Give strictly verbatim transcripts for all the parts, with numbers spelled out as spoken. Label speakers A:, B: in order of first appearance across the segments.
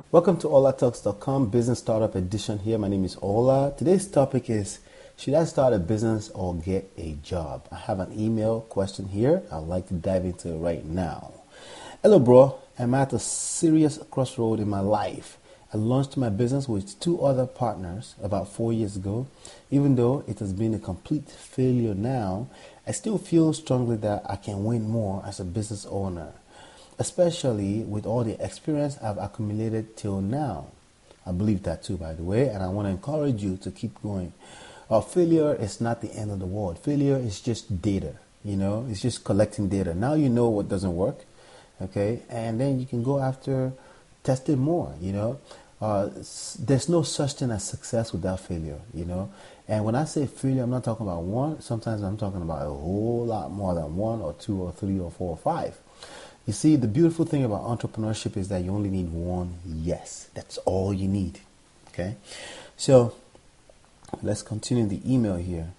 A: Welcome to ola talks dot com Business Startup Edition here. My name is Ola. Today's topic is, should I start a business or get a job? I have an email question here. I'd like to dive into it right now. Hello, bro. I'm at a serious crossroad in my life. I launched my business with two other partners about four years ago. Even though it has been a complete failure now, I still feel strongly that I can win more as a business owner, especially with all the experience I've accumulated till now. I believe that too, by the way, and I want to encourage you to keep going. Uh, failure is not the end of the world. Failure is just data, you know, it's just collecting data. Now you know what doesn't work, okay, and then you can go after testing more, you know. Uh, there's no such thing as success without failure, you know. And when I say failure, I'm not talking about one. Sometimes I'm talking about a whole lot more than one or two or three or four or five. You see, the beautiful thing about entrepreneurship is that you only need one yes. That's all you need. Okay? So, let's continue the email here.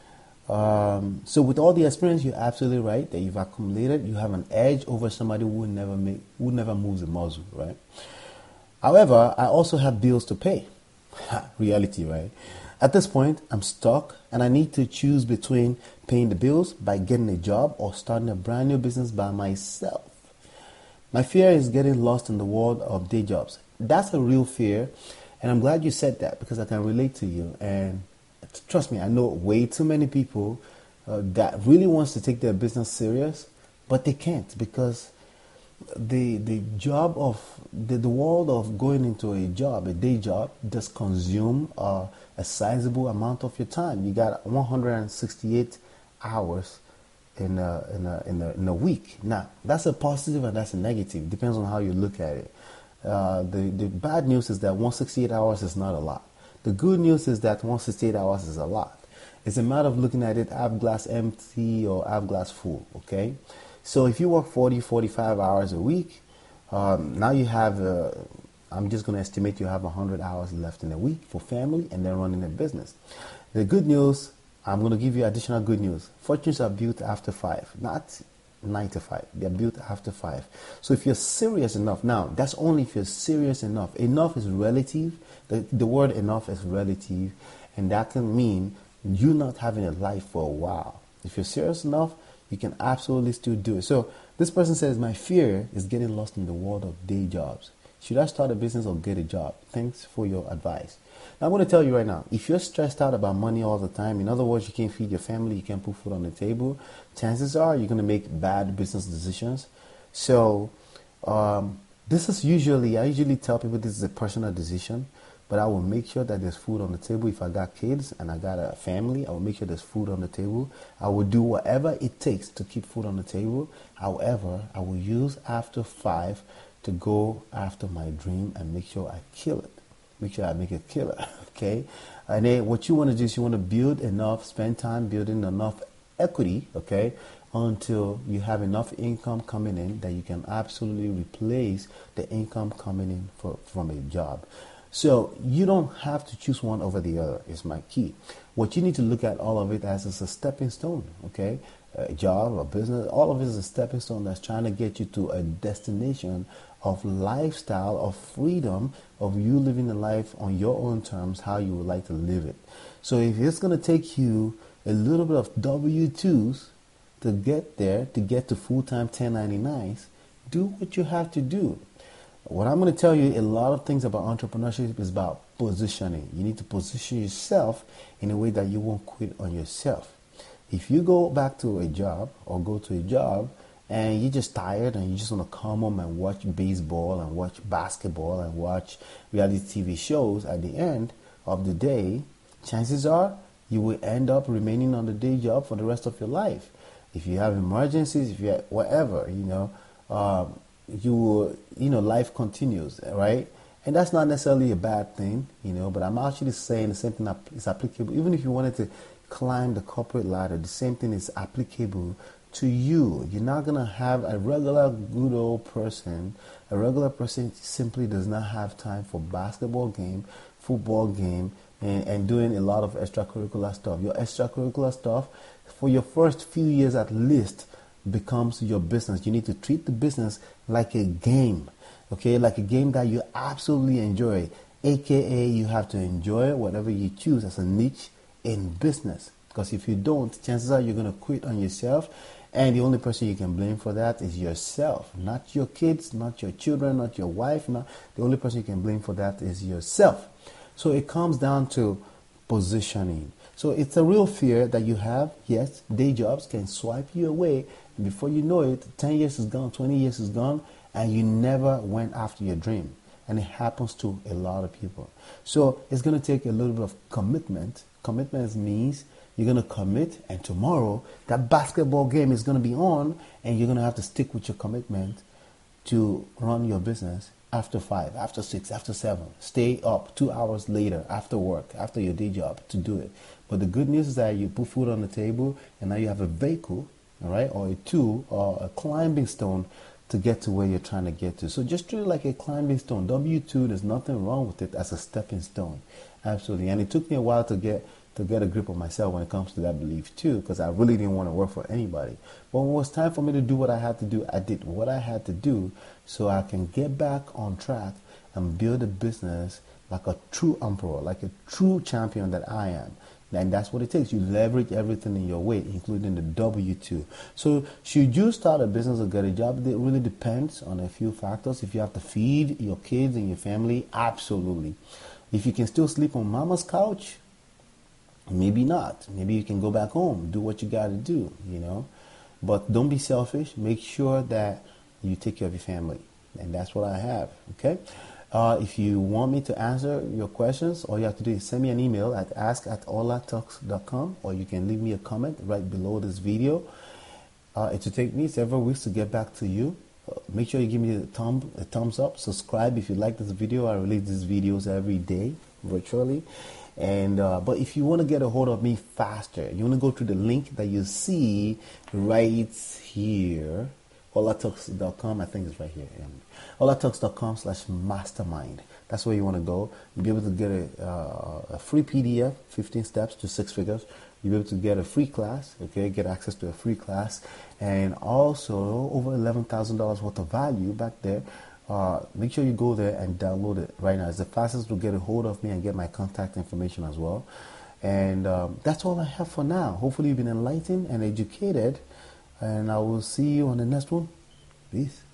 A: Um, so, with all the experience, you're absolutely right that you've accumulated. You have an edge over somebody who would never make, who never moves a muscle, right? However, I also have bills to pay. Reality, right? At this point, I'm stuck and I need to choose between paying the bills by getting a job or starting a brand new business by myself. My fear is getting lost in the world of day jobs. That's a real fear, and I'm glad you said that because I can relate to you. And trust me, I know way too many people uh, that really wants to take their business serious, but they can't because the the job of the, the world of going into a job, a day job, does consume uh, a sizable amount of your time. You got one hundred sixty-eight hours in a, in a in a in a week. Now that's a positive and that's a negative. Depends on how you look at it. Uh, the the bad news is that one hundred sixty-eight hours is not a lot. The good news is that one hundred sixty-eight hours is a lot. It's a matter of looking at it half glass empty or half glass full. Okay. So if you work forty, forty-five hours a week, um, now you have, uh, I'm just going to estimate you have one hundred hours left in a week for family and then running a business. The good news, I'm going to give you additional good news. Fortunes are built after five, not nine to five. They're built after five. So if you're serious enough, now that's only if you're serious enough. Enough is relative. The, the word enough is relative, and that can mean you not having a life for a while. If you're serious enough, you can absolutely still do it. So this person says, my fear is getting lost in the world of day jobs. Should I start a business or get a job? Thanks for your advice. Now, I'm going to tell you right now, if you're stressed out about money all the time, in other words, you can't feed your family, you can't put food on the table, chances are you're going to make bad business decisions. So um, this is usually, I usually tell people this is a personal decision. But I will make sure that there's food on the table. If I got kids and I got a family, I will make sure there's food on the table. I will do whatever it takes to keep food on the table. However, I will use after five to go after my dream and make sure I kill it. Make sure I make it killer, okay? And then what you want to do is you want to build enough, spend time building enough equity, okay, until you have enough income coming in that you can absolutely replace the income coming in for, from a job. So you don't have to choose one over the other is my key. What you need to look at all of it as is a stepping stone, okay? A job, a business, all of it is a stepping stone that's trying to get you to a destination of lifestyle, of freedom, of you living a life on your own terms, how you would like to live it. So if it's going to take you a little bit of W twos to get there, to get to full-time ten ninety-nines, do what you have to do. What I'm going to tell you, a lot of things about entrepreneurship is about positioning. You need to position yourself in a way that you won't quit on yourself. If you go back to a job or go to a job and you're just tired and you just want to come home and watch baseball and watch basketball and watch reality T V shows at the end of the day, chances are you will end up remaining on the day job for the rest of your life. If you have emergencies, if you have whatever, you know, um, you will, you know, life continues, right? And that's not necessarily a bad thing, you know, but I'm actually saying the same thing is applicable. Even if you wanted to climb the corporate ladder, the same thing is applicable to you. You're not going to have a regular good old person. A regular person simply does not have time for basketball game, football game, and, and doing a lot of extracurricular stuff. Your extracurricular stuff, for your first few years at least, becomes your business. You need to treat the business like a game. Okay, like a game that you absolutely enjoy, aka you have to enjoy whatever you choose as a niche in business. Because if you don't, chances are you're going to quit on yourself, and the only person you can blame for that is yourself, not your kids, not your children, not your wife. Not the only person you can blame for that is yourself. So it comes down to positioning. So it's a real fear that you have. Yes, day jobs can swipe you away, and before you know it, ten years is gone, twenty years is gone, and you never went after your dream. And it happens to a lot of people. So it's going to take a little bit of commitment. Commitment means you're going to commit, and tomorrow that basketball game is going to be on, and you're going to have to stick with your commitment to run your business after five, after six, after seven. Stay up two hours later after work, after your day job to do it. But the good news is that you put food on the table, and now you have a vehicle, all right, or a tool or a climbing stone to get to where you're trying to get to. So just treat it like a climbing stone. W two, there's nothing wrong with it as a stepping stone. Absolutely. And it took me a while to get to get a grip of myself when it comes to that belief too, because I really didn't want to work for anybody. But when it was time for me to do what I had to do, I did what I had to do so I can get back on track and build a business like a true emperor, like a true champion that I am. And that's what it takes. You leverage everything in your way, including the W two. So should you start a business or get a job? It really depends on a few factors. If you have to feed your kids and your family, absolutely. If you can still sleep on mama's couch, maybe not. Maybe you can go back home, do what you got to do, you know. But don't be selfish. Make sure that you take care of your family. And that's what I have, okay? Uh, if you want me to answer your questions, all you have to do is send me an email at ask at olatalks dot com, or you can leave me a comment right below this video. Uh, it will take me several weeks to get back to you. Uh, make sure you give me a, thumb, a thumbs up. Subscribe if you like this video. I release these videos every day virtually. And uh, but if you want to get a hold of me faster, you want to go to the link that you see right here, olatalks dot com. I think it's right here. Um, olatalks dot com slash mastermind. That's where you want to go. You'll be able to get a, uh, a free P D F, fifteen steps to six figures. You'll be able to get a free class, okay, get access to a free class, and also over eleven thousand dollars worth of value back there. Uh, make sure you go there and download it right now. It's the fastest to get a hold of me and get my contact information as well. And um, that's all I have for now. Hopefully you've been enlightened and educated, and I will see you on the next one. Peace.